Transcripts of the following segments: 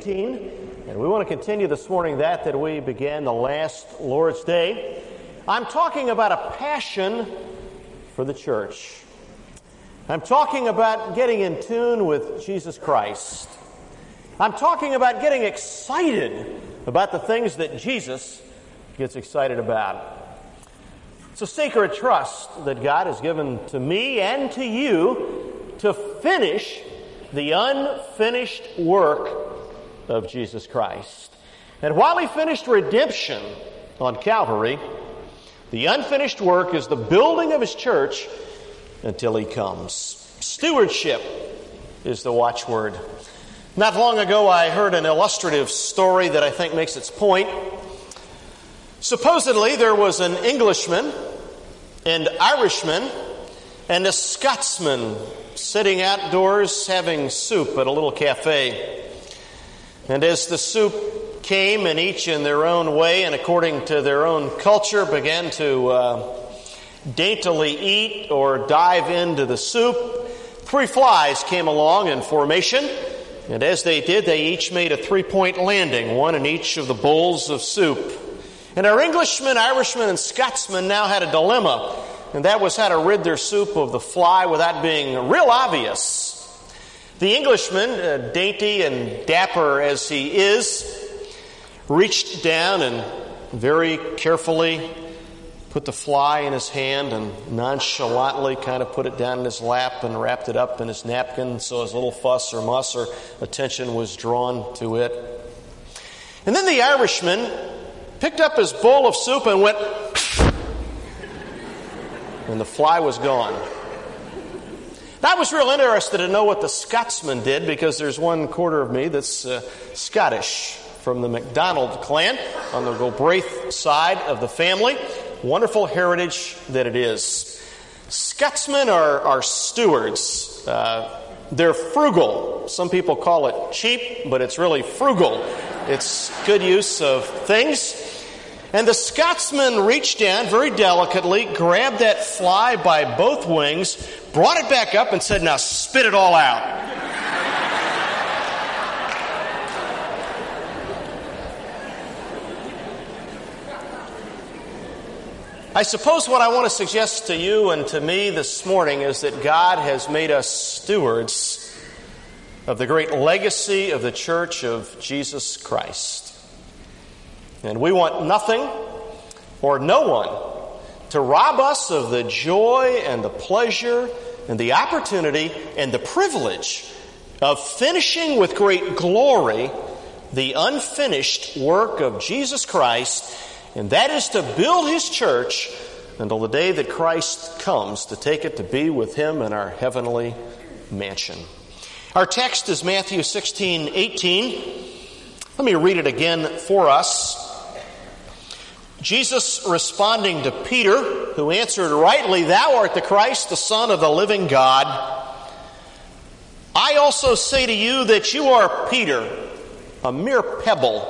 18, and we want to continue this morning that we began the last Lord's Day. I'm talking about a passion for the church. I'm talking about getting in tune with Jesus Christ. I'm talking about getting excited about the things that Jesus gets excited about. It's a sacred trust that God has given to me and to you to finish the unfinished work of Jesus Christ. And while He finished redemption on Calvary, the unfinished work is the building of His church until He comes. Stewardship is the watchword. Not long ago, I heard an illustrative story that I think makes its point. Supposedly, there was an Englishman, an Irishman, and a Scotsman sitting outdoors having soup at a little cafe. And as the soup came, and each in their own way and according to their own culture began to daintily eat or dive into the soup, 3 flies came along in formation. And as they did, they each made a 3-point landing, one in each of the bowls of soup. And our Englishman, Irishman, and Scotsman now had a dilemma, and that was how to rid their soup of the fly without being real obvious. The Englishman, dainty and dapper as he is, reached down and very carefully put the fly in his hand and nonchalantly kind of put it down in his lap and wrapped it up in his napkin so as little fuss or muss or attention was drawn to it. And then the Irishman picked up his bowl of soup and went, and the fly was gone. I was real interested to know what the Scotsman did because there's 1/4 of me that's Scottish from the MacDonald clan on the Galbraith side of the family. Wonderful heritage that it is. Scotsmen are stewards. They're frugal. Some people call it cheap, but it's really frugal. It's good use of things. And the Scotsman reached down very delicately, grabbed that fly by both wings, brought it back up and said, "Now spit it all out." I suppose what I want to suggest to you and to me this morning is that God has made us stewards of the great legacy of the Church of Jesus Christ. And we want nothing or no one to rob us of the joy and the pleasure and the opportunity and the privilege of finishing with great glory the unfinished work of Jesus Christ, and that is to build His church until the day that Christ comes to take it to be with Him in our heavenly mansion. Our text is Matthew 16:18. Let me read it again for us. Jesus responding to Peter, who answered rightly, "Thou art the Christ, the Son of the living God. I also say to you that you are Peter, a mere pebble.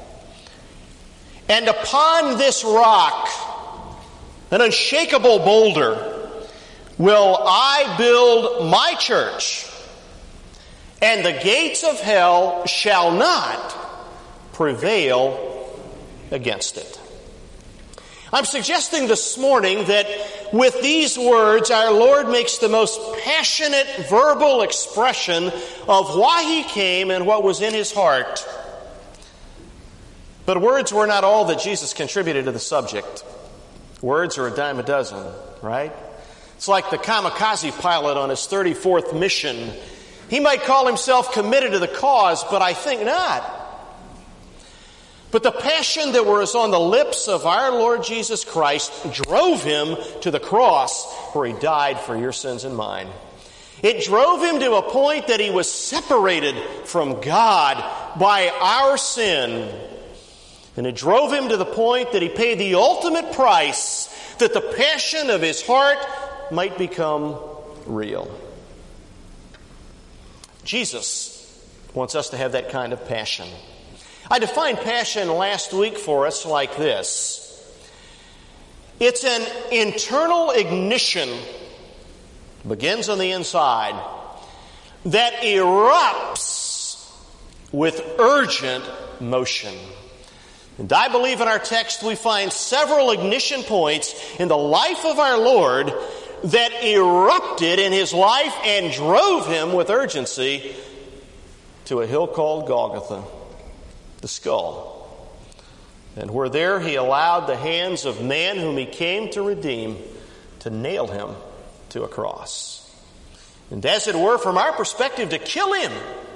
And upon this rock, an unshakable boulder, will I build my church, and the gates of hell shall not prevail against it." I'm suggesting this morning that with these words, our Lord makes the most passionate verbal expression of why He came and what was in His heart. But words were not all that Jesus contributed to the subject. Words are a dime a dozen, right? It's like the kamikaze pilot on his 34th mission. He might call himself committed to the cause, but I think not. But the passion that was on the lips of our Lord Jesus Christ drove Him to the cross where He died for your sins and mine. It drove Him to a point that He was separated from God by our sin. And it drove Him to the point that He paid the ultimate price that the passion of His heart might become real. Jesus wants us to have that kind of passion. I defined passion last week for us like this. It's an internal ignition, begins on the inside, that erupts with urgent motion. And I believe in our text we find several ignition points in the life of our Lord that erupted in his life and drove him with urgency to a hill called Golgotha, the skull. And where there he allowed the hands of man whom he came to redeem to nail him to a cross. And as it were, from our perspective, to kill him,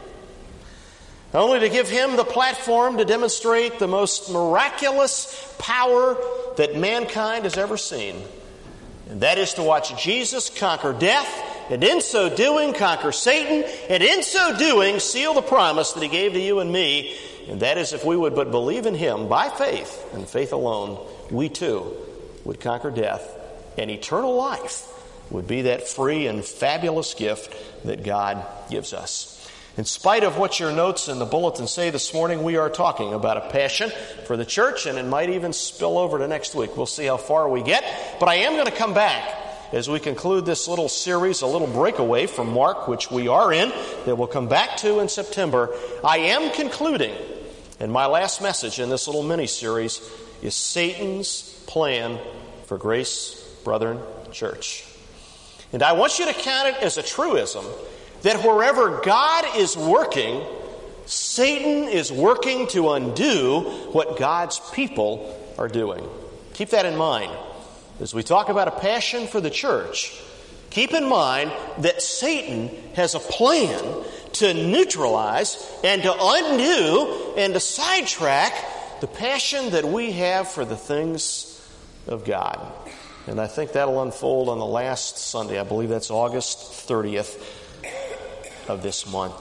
only to give him the platform to demonstrate the most miraculous power that mankind has ever seen. And that is to watch Jesus conquer death, and in so doing conquer Satan, and in so doing seal the promise that he gave to you and me. And that is, if we would but believe in him by faith, and faith alone, we too would conquer death, and eternal life would be that free and fabulous gift that God gives us. In spite of what your notes in the bulletin say this morning, we are talking about a passion for the church, and it might even spill over to next week. We'll see how far we get. But I am going to come back as we conclude this little series, a little breakaway from Mark, which we are in, that we'll come back to in September. I am concluding, and my last message in this little mini-series is Satan's plan for Grace Brethren Church. And I want you to count it as a truism that wherever God is working, Satan is working to undo what God's people are doing. Keep that in mind. As we talk about a passion for the church, keep in mind that Satan has a plan to neutralize and to undo and to sidetrack the passion that we have for the things of God. And I think that'll unfold on the last Sunday. I believe that's August 30th. Of this month.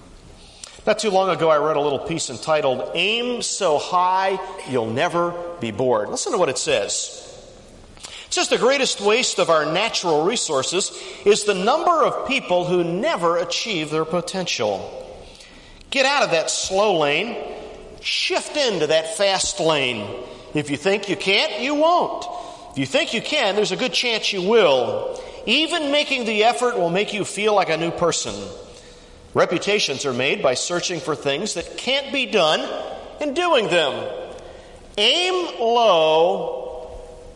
Not too long ago, I read a little piece entitled, "Aim So High You'll Never Be Bored." Listen to what it says. It says, the greatest waste of our natural resources is the number of people who never achieve their potential. Get out of that slow lane. Shift into that fast lane. If you think you can't, you won't. If you think you can, there's a good chance you will. Even making the effort will make you feel like a new person. Reputations are made by searching for things that can't be done and doing them. Aim low,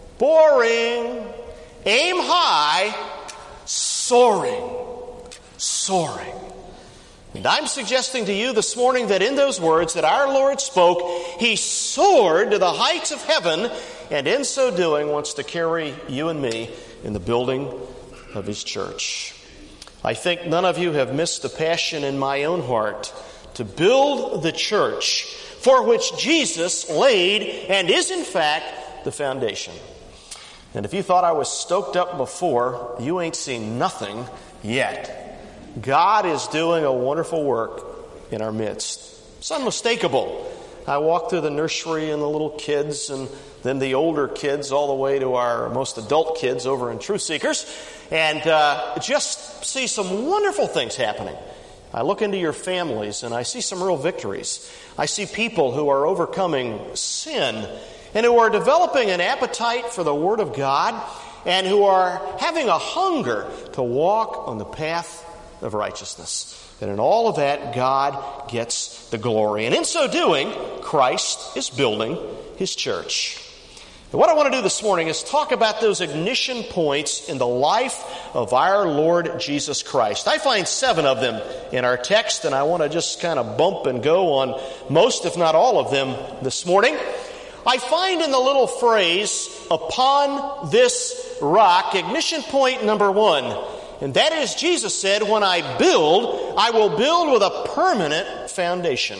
boring. Aim high, soaring. Soaring. And I'm suggesting to you this morning that in those words that our Lord spoke, he soared to the heights of heaven, and in so doing wants to carry you and me in the building of his church. I think none of you have missed the passion in my own heart to build the church for which Jesus laid and is in fact the foundation. And if you thought I was stoked up before, you ain't seen nothing yet. God is doing a wonderful work in our midst. It's unmistakable. I walk through the nursery and the little kids and then the older kids all the way to our most adult kids over in Truth Seekers, and just see some wonderful things happening. I look into your families and I see some real victories. I see people who are overcoming sin and who are developing an appetite for the Word of God and who are having a hunger to walk on the path of righteousness. And in all of that, God gets the glory. And in so doing, Christ is building his church. And what I want to do this morning is talk about those ignition points in the life of our Lord Jesus Christ. I find 7 of them in our text, and I want to just kind of bump and go on most, if not all of them this morning. I find in the little phrase, "upon this rock," ignition point number 1. And that is, Jesus said, when I build, I will build with a permanent foundation.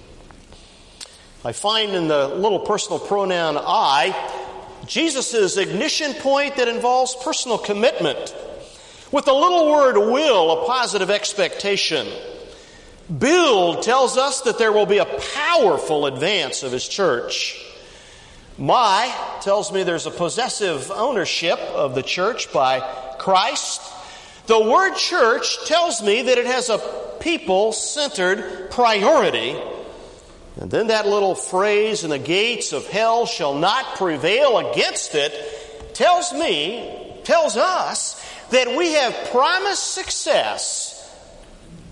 I find in the little personal pronoun I, Jesus' ignition point that involves personal commitment. With the little word will, a positive expectation. Build tells us that there will be a powerful advance of his church. My tells me there's a possessive ownership of the church by Christ. The word church tells me that it has a people-centered priority. And then that little phrase, "and the gates of hell shall not prevail against it," tells us that we have promised success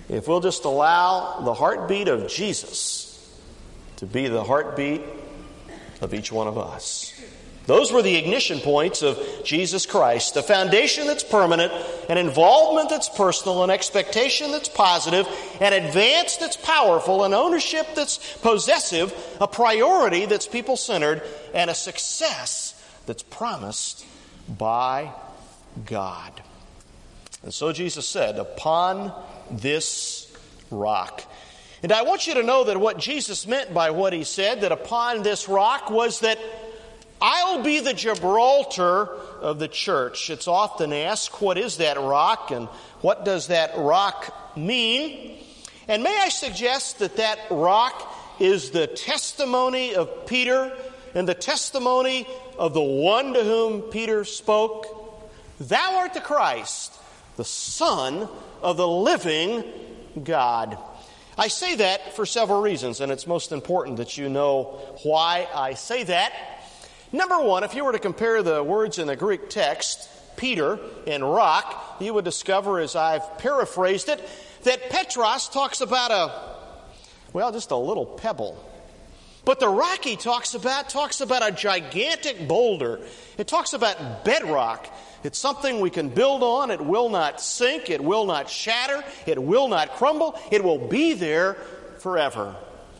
if we'll just allow the heartbeat of Jesus to be the heartbeat of each one of us. Those were the ignition points of Jesus Christ, a foundation that's permanent, an involvement that's personal, an expectation that's positive, an advance that's powerful, an ownership that's possessive, a priority that's people-centered, and a success that's promised by God. And so Jesus said, upon this rock. And I want you to know that what Jesus meant by what he said, that upon this rock, was that I'll be the Gibraltar of the church. It's often asked, what is that rock and what does that rock mean? And may I suggest that that rock is the testimony of Peter and the testimony of the one to whom Peter spoke. Thou art the Christ, the Son of the living God. I say that for several reasons, and it's most important that you know why I say that. Number one, if you were to compare the words in the Greek text, Peter and rock, you would discover, as I've paraphrased it, that Petros talks about just a little pebble. But the rock he talks about a gigantic boulder. It talks about bedrock. It's something we can build on. It will not sink. It will not shatter. It will not crumble. It will be there forever.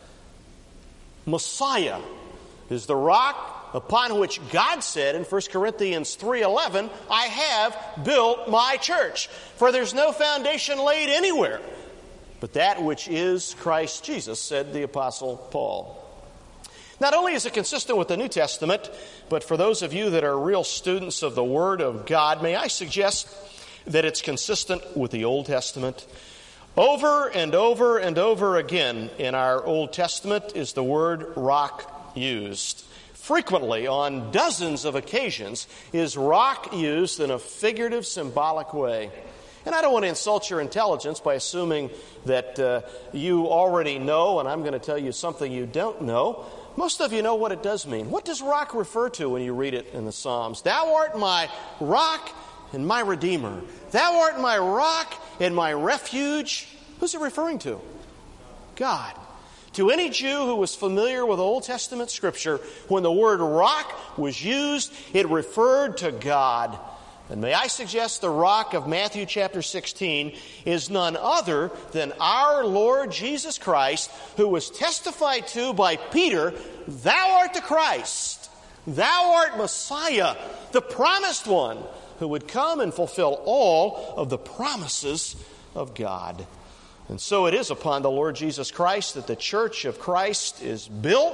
Messiah is the rock upon which God said in 1 Corinthians 3:11, I have built my church. For there's no foundation laid anywhere but that which is Christ Jesus, said the Apostle Paul. Not only is it consistent with the New Testament, but for those of you that are real students of the Word of God, may I suggest that it's consistent with the Old Testament. Over and over and over again in our Old Testament is the word rock used. Frequently, on dozens of occasions, is rock used in a figurative, symbolic way. And I don't want to insult your intelligence by assuming that you already know, and I'm going to tell you something you don't know. Most of you know what it does mean. What does rock refer to when you read it in the Psalms? Thou art my rock and my redeemer. Thou art my rock and my refuge. Who's it referring to? God. To any Jew who was familiar with Old Testament Scripture, when the word rock was used, it referred to God. And may I suggest the rock of Matthew chapter 16 is none other than our Lord Jesus Christ, who was testified to by Peter, Thou art the Christ, Thou art Messiah, the promised one, who would come and fulfill all of the promises of God. And so it is upon the Lord Jesus Christ that the church of Christ is built.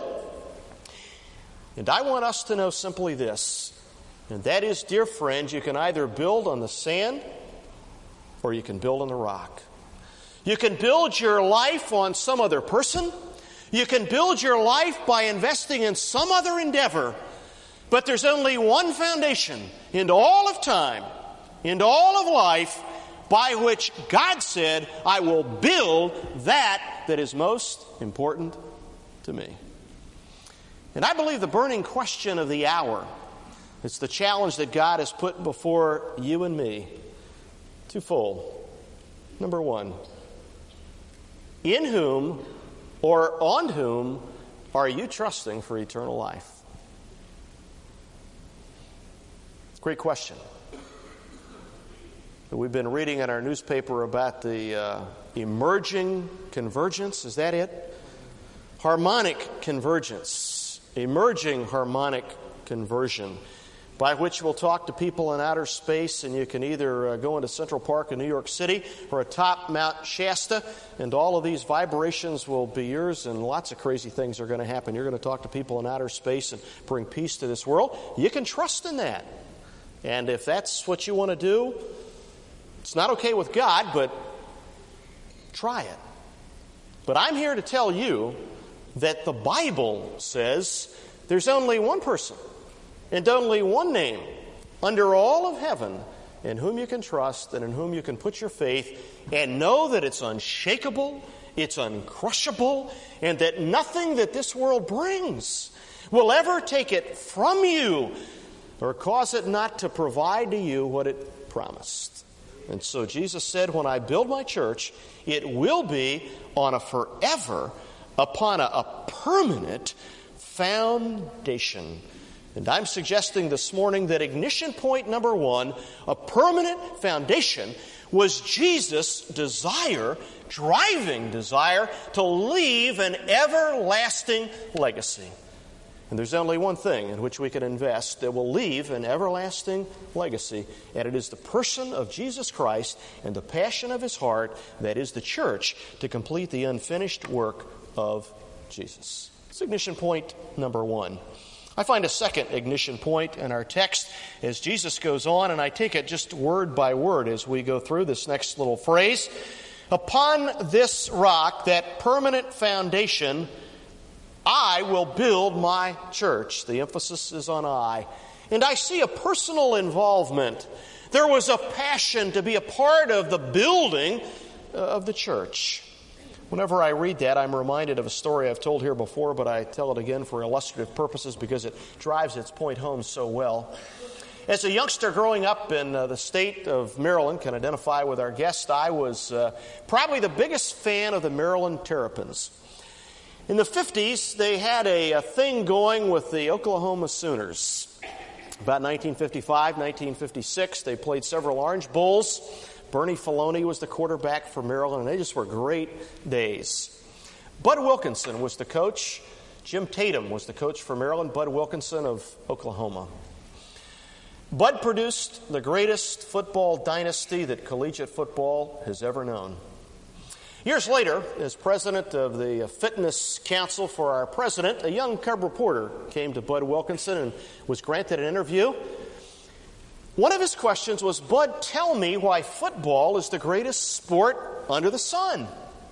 And I want us to know simply this, and that is, dear friends, you can either build on the sand or you can build on the rock. You can build your life on some other person. You can build your life by investing in some other endeavor. But there's only one foundation in all of time, in all of life, by which God said, I will build that is most important to me. And I believe the burning question of the hour, it's the challenge that God has put before you and me, twofold. Number one, in whom or on whom are you trusting for eternal life? Great question. We've been reading in our newspaper about the emerging convergence. Is that it? Harmonic convergence. Emerging harmonic conversion, by which we'll talk to people in outer space, and you can either go into Central Park in New York City or atop Mount Shasta, and all of these vibrations will be yours, and lots of crazy things are going to happen. You're going to talk to people in outer space and bring peace to this world. You can trust in that. And if that's what you want to do, it's not okay with God, but try it. But I'm here to tell you that the Bible says there's only one person and only one name under all of heaven in whom you can trust and in whom you can put your faith and know that it's unshakable, it's uncrushable, and that nothing that this world brings will ever take it from you or cause it not to provide to you what it promised. And so Jesus said, when I build my church, it will be on a forever, upon a permanent foundation. And I'm suggesting this morning that ignition point number one, a permanent foundation, was Jesus' desire, driving desire, to leave an everlasting legacy. And there's only one thing in which we can invest that will leave an everlasting legacy, and it is the person of Jesus Christ and the passion of His heart, that is the church, to complete the unfinished work of Jesus. That's ignition point number one. I find a second ignition point in our text as Jesus goes on, and I take it just word by word as we go through this next little phrase. Upon this rock, that permanent foundation, I will build my church. The emphasis is on I. And I see a personal involvement. There was a passion to be a part of the building of the church. Whenever I read that, I'm reminded of a story I've told here before, but I tell it again for illustrative purposes because it drives its point home so well. As a youngster growing up in the state of Maryland, can identify with our guest, I was probably the biggest fan of the Maryland Terrapins. In the 50s, they had a thing going with the Oklahoma Sooners. About 1955, 1956, they played several Orange Bowls. Bernie Filoni was the quarterback for Maryland, and they just were great days. Bud Wilkinson was the coach. Jim Tatum was the coach for Maryland. Bud Wilkinson of Oklahoma. Bud produced the greatest football dynasty that collegiate football has ever known. Years later, as president of the Fitness Council for our president, a young cub reporter came to Bud Wilkinson and was granted an interview. One of his questions was, Bud, tell me why football is the greatest sport under the sun.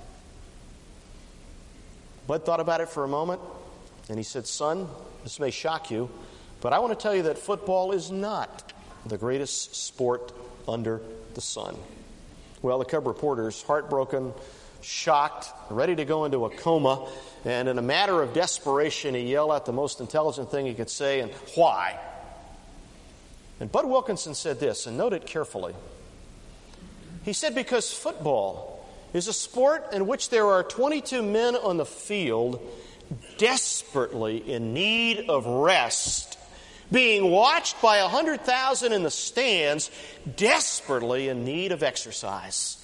Bud thought about it for a moment, and he said, son, this may shock you, but I want to tell you that football is not the greatest sport under the sun. Well, the cub reporter's heartbroken, shocked, ready to go into a coma, and in a matter of desperation, he yelled out the most intelligent thing he could say, and why? And Bud Wilkinson said this, and note it carefully. He said, because football is a sport in which there are 22 men on the field desperately in need of rest, being watched by 100,000 in the stands, desperately in need of exercise.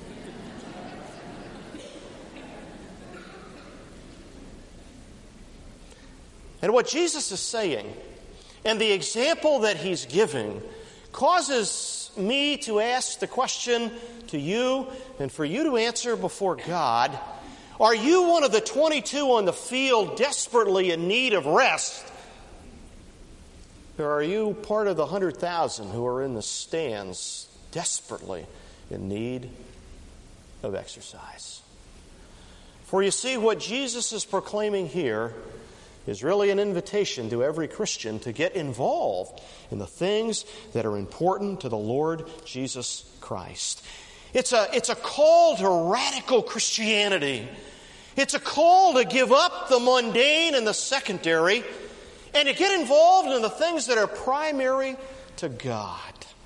And what Jesus is saying, and the example that He's giving, causes me to ask the question to you, and for you to answer before God, are you one of the 22 on the field desperately in need of rest? Or are you part of the 100,000 who are in the stands desperately in need of exercise? For you see, what Jesus is proclaiming here is really an invitation to every Christian to get involved in the things that are important to the Lord Jesus Christ. It's a call to radical Christianity. It's a call to give up the mundane and the secondary and to get involved in the things that are primary to God.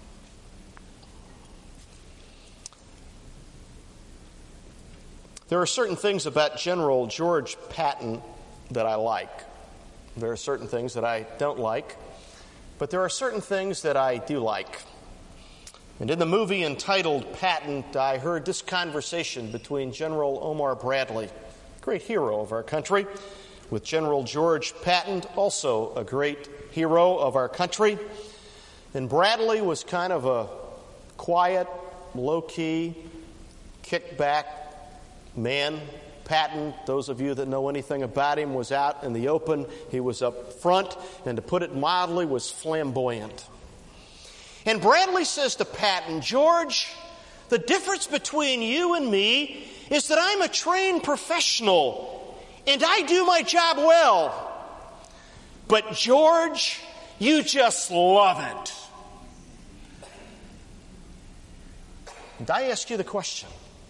There are certain things about General George Patton that I like. There are certain things that I don't like, but there are certain things that I do like. And in the movie entitled Patton, I heard this conversation between General Omar Bradley, great hero of our country, with General George Patton, also a great hero of our country. And Bradley was kind of a quiet, low-key, kick-back man. Patton, those of you that know anything about him, was out in the open. He was up front, and to put it mildly, was flamboyant. And Bradley says to Patton, George, the difference between you and me is that I'm a trained professional, and I do my job well. But George, you just love it. And I ask you the question,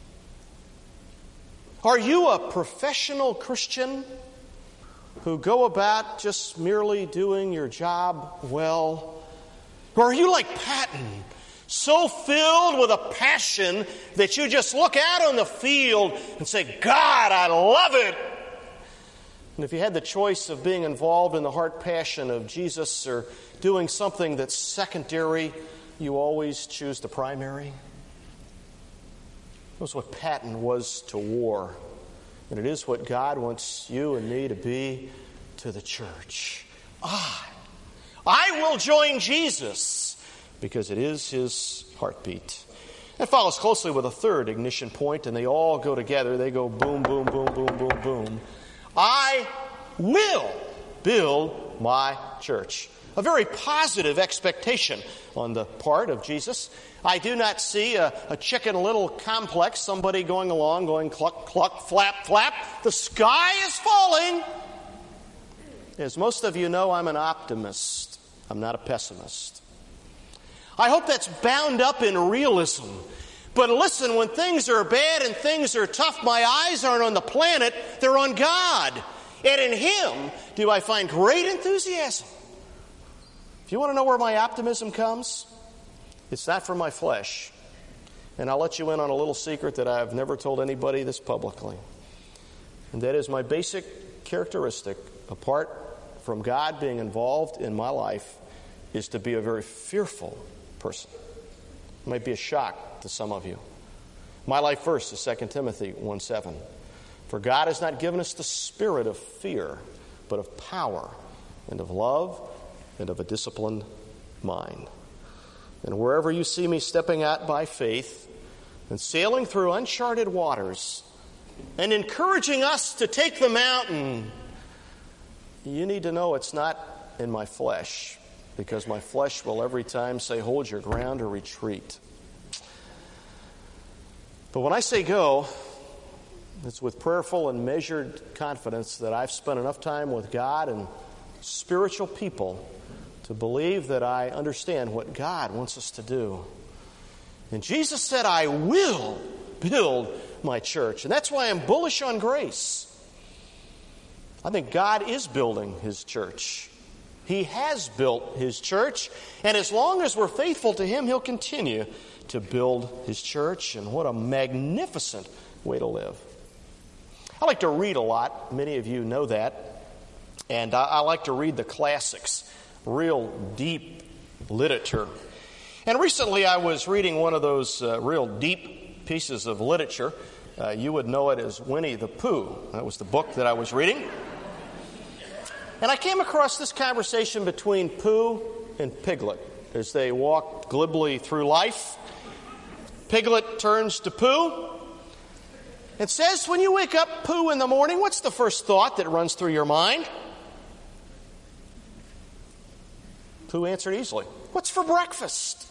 are you a professional Christian who go about just merely doing your job well? Or are you like Patton, So filled with a passion that you just look out on the field and say, God, I love it. And if you had the choice of being involved in the heart passion of Jesus or doing something that's secondary, you always choose the primary. That's what Patton was to war. And it is what God wants you and me to be to the church. I will join Jesus because it is his heartbeat. That follows closely with a third ignition point, and they all go together. They go boom, boom, boom, boom, boom, boom. I will build my church. A very positive expectation on the part of Jesus. I do not see a Chicken Little complex, somebody going along, going cluck, cluck, flap, flap. The sky is falling. As most of you know, I'm an optimist. I'm not a pessimist. I hope that's bound up in realism. But listen, when things are bad and things are tough, my eyes aren't on the planet, they're on God. And in Him do I find great enthusiasm. If you want to know where my optimism comes, it's not from my flesh. And I'll let you in on a little secret that I've never told anybody this publicly. And that is my basic characteristic, apart from God being involved in my life, is to be a very fearful person. It might be a shock to some of you. My life verse is 2 Timothy 1:7. For God has not given us the spirit of fear, but of power and of love and of a disciplined mind. And wherever you see me stepping out by faith and sailing through uncharted waters and encouraging us to take the mountain, you need to know it's not in my flesh, because my flesh will every time say, hold your ground or retreat. But when I say go, it's with prayerful and measured confidence that I've spent enough time with God and spiritual people to believe that I understand what God wants us to do. And Jesus said, I will build my church. And that's why I'm bullish on grace. I think God is building His church. He has built His church. And as long as we're faithful to Him, He'll continue to build His church. And what a magnificent way to live. I like to read a lot. Many of you know that. And I like to read the classics, real deep literature. And recently I was reading one of those real deep pieces of literature. You would know it as Winnie the Pooh. That was the book that I was reading. And I came across this conversation between Pooh and Piglet as they walked glibly through life. Piglet turns to Pooh and says, when you wake up, Pooh, in the morning, what's the first thought that runs through your mind? Pooh answered easily, what's for breakfast?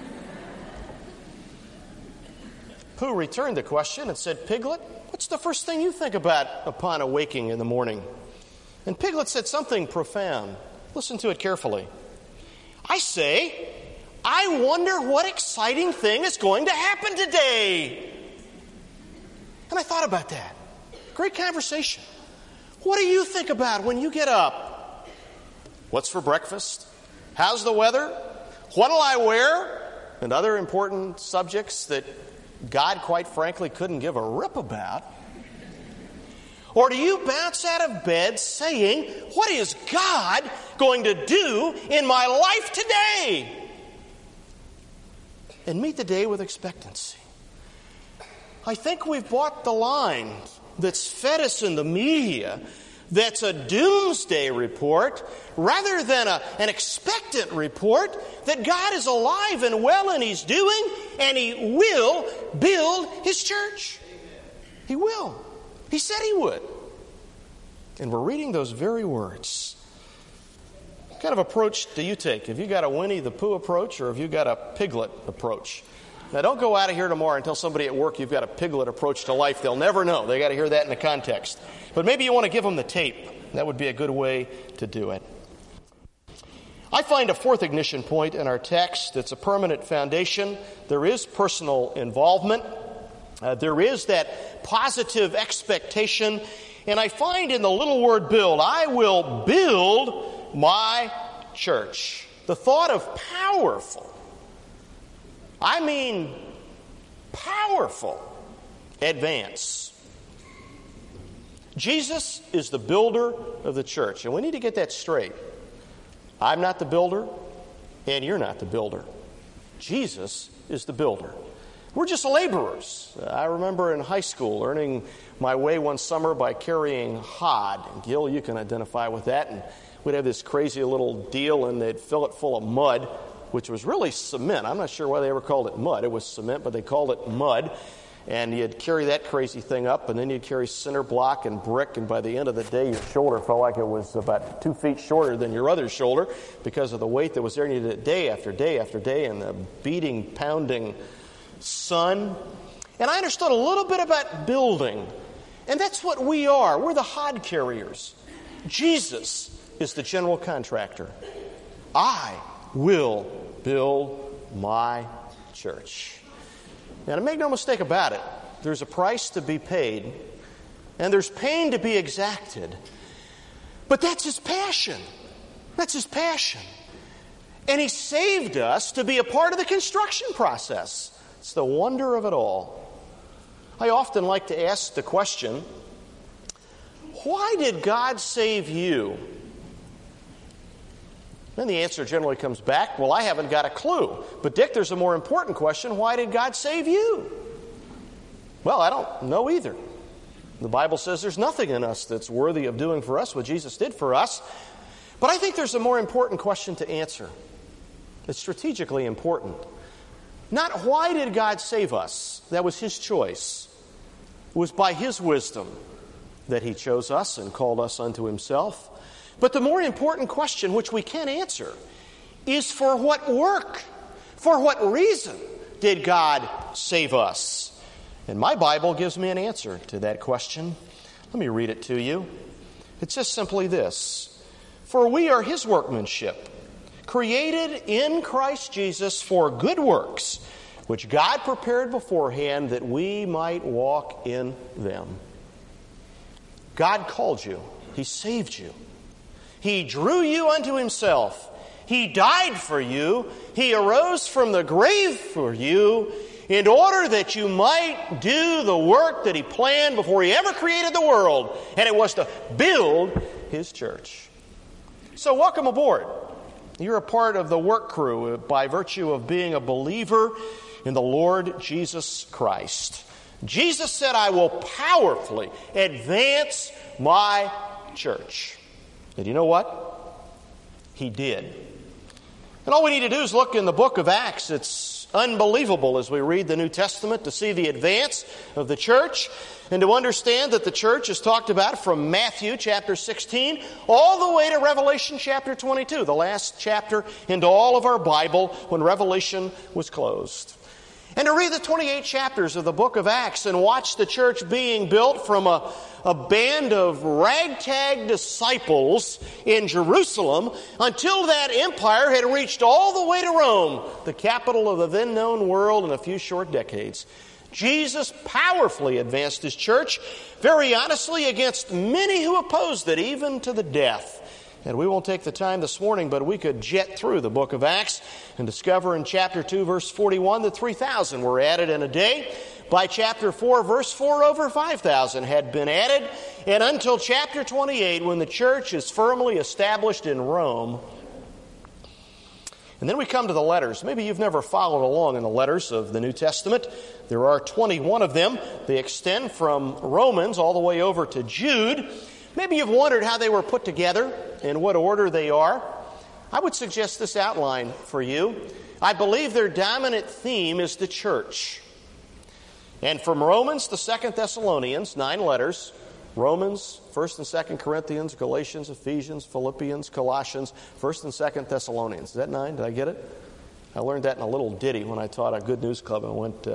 Pooh returned the question and said, Piglet, what's the first thing you think about upon awaking in the morning? And Piglet said something profound. Listen to it carefully. I say, I wonder what exciting thing is going to happen today. And I thought about that. Great conversation. What do you think about when you get up? What's for breakfast? How's the weather? What'll I wear? And other important subjects that God, quite frankly, couldn't give a rip about. Or do you bounce out of bed saying, what is God going to do in my life today? And meet the day with expectancy. I think we've bought the line that's fed us in the media that's a doomsday report rather than an expectant report that God is alive and well and He's doing, and He will build His church. He will. He said He would. And we're reading those very words. What kind of approach do you take? Have you got a Winnie the Pooh approach, or have you got a Piglet approach? Now, don't go out of here tomorrow and tell somebody at work you've got a Piglet approach to life. They'll never know. They got to hear that in the context. But maybe you want to give them the tape. That would be a good way to do it. I find a fourth ignition point in our text. It's a permanent foundation. There is personal involvement. There is that positive expectation. And I find in the little word build, I will build my church. The thought of powerful I mean powerful advance. Jesus is the builder of the church, and we need to get that straight. I'm not the builder, and you're not the builder. Jesus is the builder. We're just laborers. I remember in high school earning my way one summer by carrying hod. And Gil, you can identify with that. And we'd have this crazy little deal, and they'd fill it full of mud, which was really cement. I'm not sure why they ever called it mud. It was cement, but they called it mud. And you'd carry that crazy thing up, and then you'd carry cinder block and brick, and by the end of the day, your shoulder felt like it was about 2 feet shorter than your other shoulder because of the weight that was there. And you did it day after day after day in the beating, pounding sun. And I understood a little bit about building, and that's what we are. We're the hod carriers. Jesus is the general contractor. I will build my church. Now, to make no mistake about it, there's a price to be paid, and there's pain to be exacted. But that's His passion. That's His passion. And He saved us to be a part of the construction process. It's the wonder of it all. I often like to ask the question, why did God save you? Then the answer generally comes back, well, I haven't got a clue. But Dick, there's a more important question. Why did God save you? Well, I don't know either. The Bible says there's nothing in us that's worthy of doing for us what Jesus did for us. But I think there's a more important question to answer. It's strategically important. Not why did God save us? That was His choice. It was by His wisdom that He chose us and called us unto Himself. But the more important question, which we can answer, is for what work, for what reason did God save us? And my Bible gives me an answer to that question. Let me read it to you. It says simply this: For we are His workmanship, created in Christ Jesus for good works, which God prepared beforehand that we might walk in them. God called you. He saved you. He drew you unto Himself. He died for you. He arose from the grave for you in order that you might do the work that He planned before He ever created the world, and it was to build His church. So welcome aboard. You're a part of the work crew by virtue of being a believer in the Lord Jesus Christ. Jesus said, I will powerfully advance my church. And you know what? He did. And all we need to do is look in the book of Acts. It's unbelievable as we read the New Testament to see the advance of the church and to understand that the church is talked about from Matthew chapter 16 all the way to Revelation chapter 22, the last chapter into all of our Bible when Revelation was closed. And to read the 28 chapters of the book of Acts and watch the church being built from a band of ragtag disciples in Jerusalem until that empire had reached all the way to Rome, the capital of the then known world, in a few short decades. Jesus powerfully advanced His church, very honestly, against many who opposed it, even to the death. And we won't take the time this morning, but we could jet through the book of Acts and discover in chapter 2, verse 41, that 3,000 were added in a day. By chapter 4, verse 4, over 5,000 had been added. And until chapter 28, when the church is firmly established in Rome. And then we come to the letters. Maybe you've never followed along in the letters of the New Testament. There are 21 of them. They extend from Romans all the way over to Jude. Maybe you've wondered how they were put together, in what order they are. I would suggest this outline for you. I believe their dominant theme is the church. And from Romans to 2 Thessalonians, 9 letters, Romans, 1st and 2nd Corinthians, Galatians, Ephesians, Philippians, Colossians, 1st and 2nd Thessalonians. Is that 9? Did I get it? I learned that in a little ditty when I taught at Good News Club. I went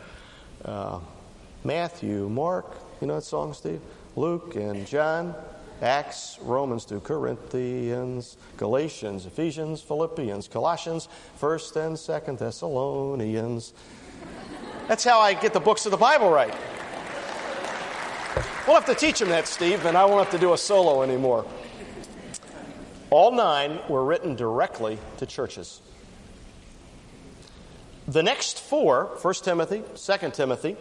Matthew, Mark, you know that song, Steve? Luke and John, Acts, Romans to Corinthians, Galatians, Ephesians, Philippians, Colossians, 1st and 2nd Thessalonians. That's how I get the books of the Bible right. We'll have to teach them that, Steve, and I won't have to do a solo anymore. All 9 were written directly to churches. The next four, 1 Timothy, 2 Timothy,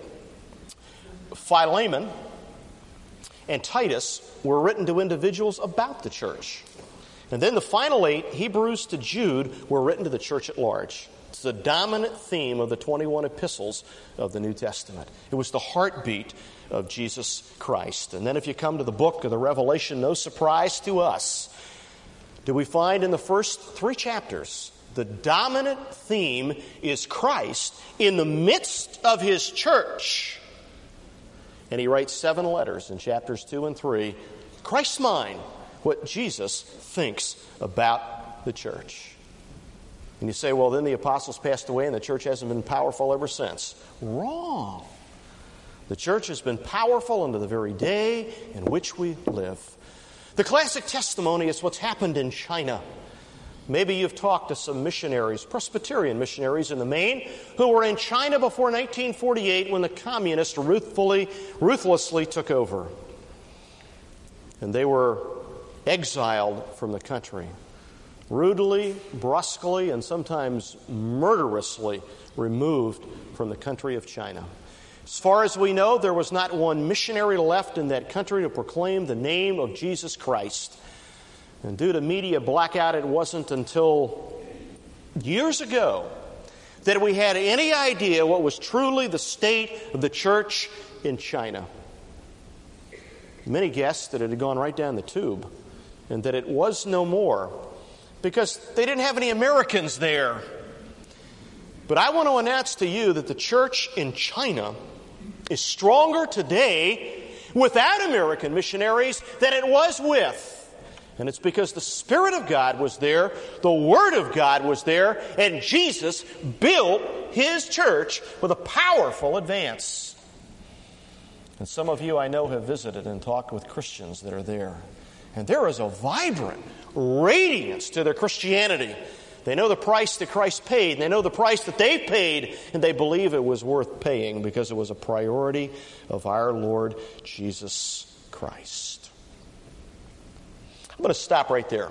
Philemon, and Titus, were written to individuals about the church. And then the final 8, Hebrews to Jude, were written to the church at large. It's the dominant theme of the 21 epistles of the New Testament. It was the heartbeat of Jesus Christ. And then if you come to the book of the Revelation, no surprise to us, do we find in the first 3 chapters, the dominant theme is Christ in the midst of His church. And he writes 7 letters in chapters 2 and 3. Christ's mind, what Jesus thinks about the church. And you say, well, then the apostles passed away and the church hasn't been powerful ever since. Wrong. The church has been powerful unto the very day in which we live. The classic testimony is what's happened in China. Maybe you've talked to some missionaries, Presbyterian missionaries in the main, who were in China before 1948 when the communists ruthlessly took over. And they were exiled from the country, rudely, brusquely, and sometimes murderously removed from the country of China. As far as we know, there was not one missionary left in that country to proclaim the name of Jesus Christ. And due to media blackout, it wasn't until years ago that we had any idea what was truly the state of the church in China. Many guessed that it had gone right down the tube and that it was no more because they didn't have any Americans there. But I want to announce to you that the church in China is stronger today without American missionaries than it was with. And it's because the Spirit of God was there, the Word of God was there, and Jesus built His church with a powerful advance. And some of you I know have visited and talked with Christians that are there. And there is a vibrant radiance to their Christianity. They know the price that Christ paid, and they know the price that they paid, and they believe it was worth paying because it was a priority of our Lord Jesus Christ. I'm going to stop right there.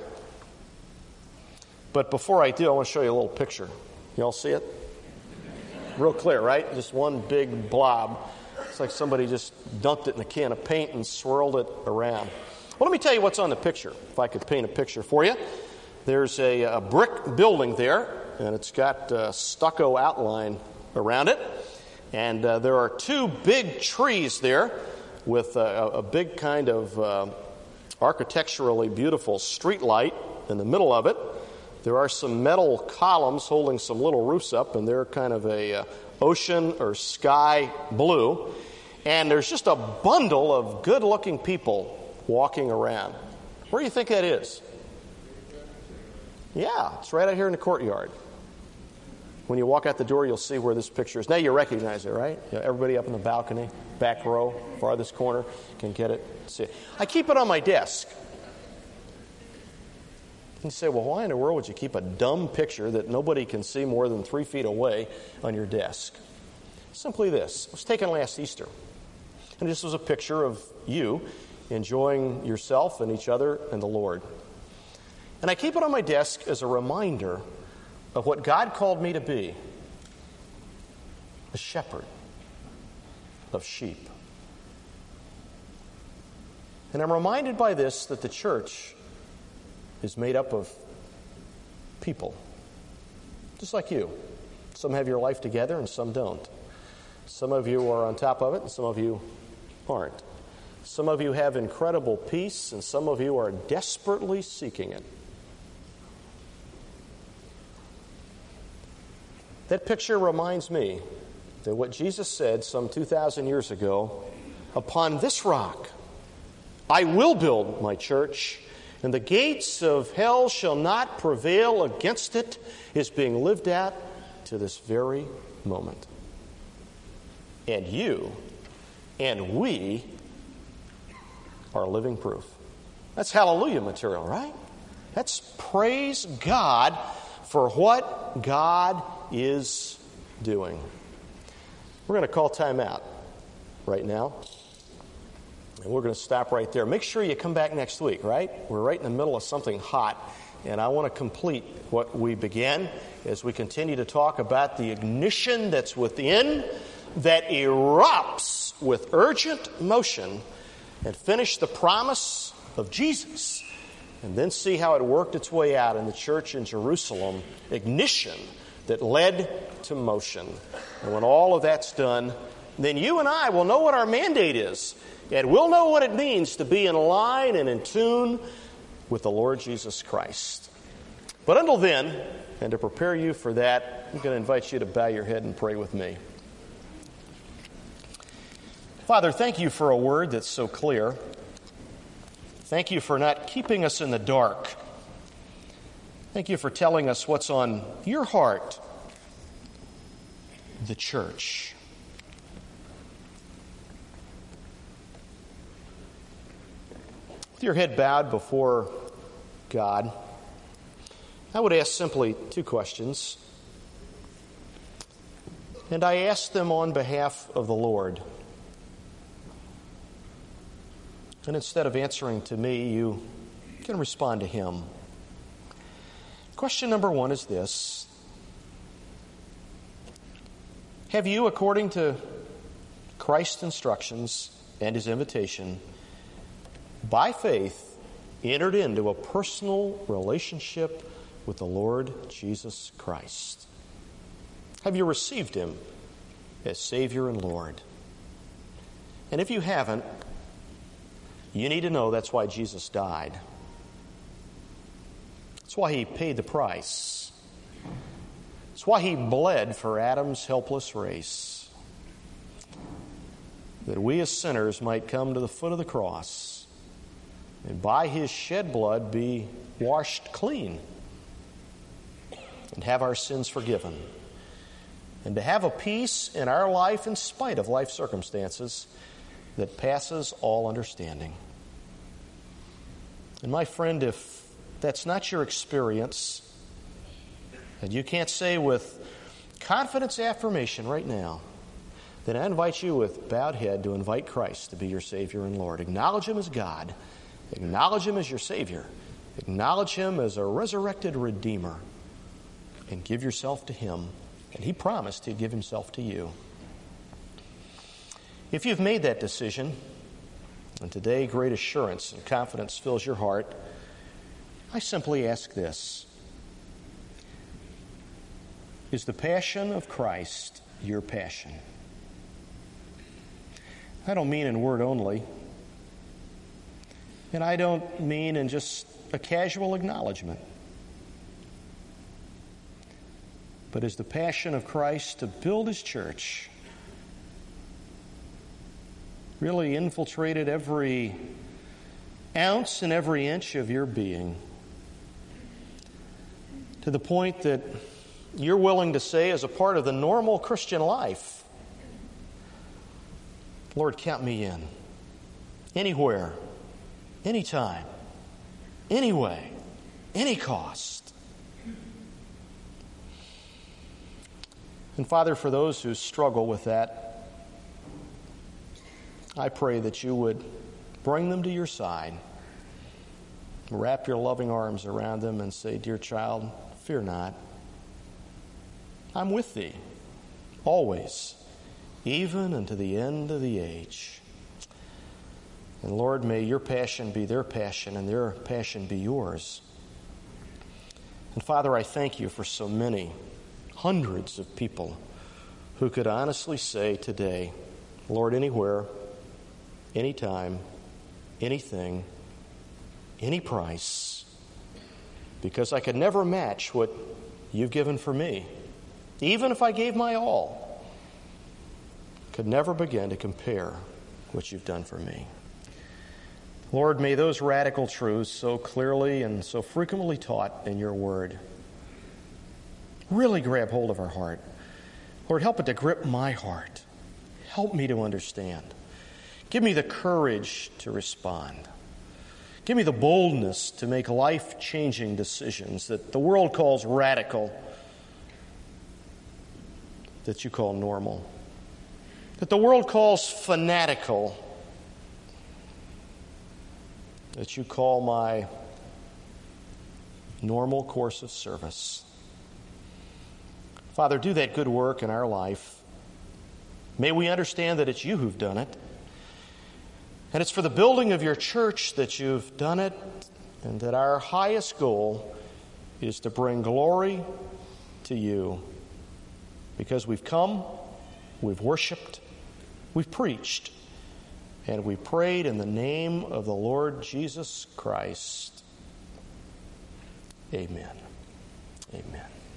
But before I do, I want to show you a little picture. You all see it? Real clear, right? Just one big blob. It's like somebody just dunked it in a can of paint and swirled it around. Well, let me tell you what's on the picture, if I could paint a picture for you. There's a brick building there, and it's got a stucco outline around it. And there are 2 big trees there with a big kind of architecturally beautiful street light in the middle of it. There are some metal columns holding some little roofs up, and they're kind of a ocean or sky blue. And there's just a bundle of good-looking people walking around. Where do you think that is? Yeah, it's right out here in the courtyard. When you walk out the door, you'll see where this picture is. Now you recognize it, right? Everybody up in the balcony, back row, farthest corner, can get it, see it. I keep it on my desk. You say, well, why in the world would you keep a dumb picture that nobody can see more than 3 feet away on your desk? Simply this. It was taken last Easter. And this was a picture of you enjoying yourself and each other and the Lord. And I keep it on my desk as a reminder of what God called me to be, a shepherd of sheep. And I'm reminded by this that the church is made up of people, just like you. Some have your life together and some don't. Some of you are on top of it and some of you aren't. Some of you have incredible peace and some of you are desperately seeking it. That picture reminds me that what Jesus said some 2,000 years ago, upon this rock I will build my church, and the gates of hell shall not prevail against it, is being lived out to this very moment. And you and we are living proof. That's hallelujah material, right? That's praise God for what God is doing. We're going to call time out right now. And we're going to stop right there. Make sure you come back next week, right? We're right in the middle of something hot. and I want to complete what we began as we continue to talk about the ignition that's within, that erupts with urgent motion, and finish the promise of Jesus, and then see how it worked its way out in the church in Jerusalem. Ignition that led to motion. And when all of that's done, then you and I will know what our mandate is, and we'll know what it means to be in line and in tune with the Lord Jesus Christ. But until then, and to prepare you for that, I'm going to invite you to bow your head and pray with me. Father, thank you for a word that's so clear. Thank you for not keeping us in the dark. Thank you for telling us what's on your heart, the church. With your head bowed before God, I would ask simply two questions. And I ask them on behalf of the Lord. And instead of answering to me, you can respond to Him. Question number one is this. Have you, according to Christ's instructions and His invitation, by faith, entered into a personal relationship with the Lord Jesus Christ? Have you received Him as Savior and Lord? And if you haven't, you need to know that's why Jesus died. That's why He paid the price. That's why He bled for Adam's helpless race. That we as sinners might come to the foot of the cross and by His shed blood be washed clean and have our sins forgiven. And to have a peace in our life in spite of life circumstances that passes all understanding. And my friend, if that's not your experience, and you can't say with confidence affirmation right now, then I invite you with bowed head to invite Christ to be your Savior and Lord. Acknowledge Him as God. Acknowledge Him as your Savior. Acknowledge Him as a resurrected Redeemer. And give yourself to Him. And He promised He'd give Himself to you. If you've made that decision, and today great assurance and confidence fills your heart, I simply ask this. Is the passion of Christ your passion? I don't mean in word only. And I don't mean in just a casual acknowledgement. But is the passion of Christ to build His church really infiltrated every ounce and every inch of your being, to the point that you're willing to say, as a part of the normal Christian life, Lord, count me in. Anywhere, anytime, anyway, any cost. And Father, for those who struggle with that, I pray that you would bring them to your side, wrap your loving arms around them and say, dear child, fear not. I'm with thee, always, even unto the end of the age. And Lord, may your passion be their passion and their passion be yours. And Father, I thank you for so many, hundreds of people who could honestly say today, Lord, anywhere, anytime, anything, any price, because I could never match what you've given for me. Even if I gave my all, could never begin to compare what you've done for me. Lord, may those radical truths so clearly and so frequently taught in your word really grab hold of our heart. Lord, help it to grip my heart. Help me to understand. Give me the courage to respond. Give me the boldness to make life-changing decisions that the world calls radical, that you call normal, that the world calls fanatical, that you call my normal course of service. Father, do that good work in our life. May we understand that it's you who've done it. And it's for the building of your church that you've done it, and that our highest goal is to bring glory to you. Because we've come, we've worshiped, we've preached, and we prayed in the name of the Lord Jesus Christ. Amen. Amen.